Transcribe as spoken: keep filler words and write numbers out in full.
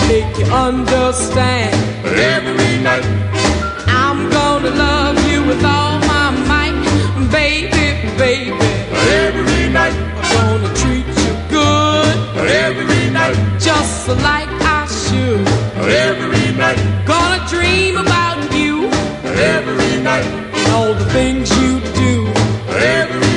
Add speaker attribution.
Speaker 1: make you understand.
Speaker 2: Every night
Speaker 1: I'm gonna love you with all my might, baby, baby.
Speaker 2: Every night
Speaker 1: I'm gonna treat you good.
Speaker 2: Every night
Speaker 1: Just like I should.
Speaker 2: Every night
Speaker 1: Gonna dream about you.
Speaker 2: Every night
Speaker 1: And all the things you do.
Speaker 2: Every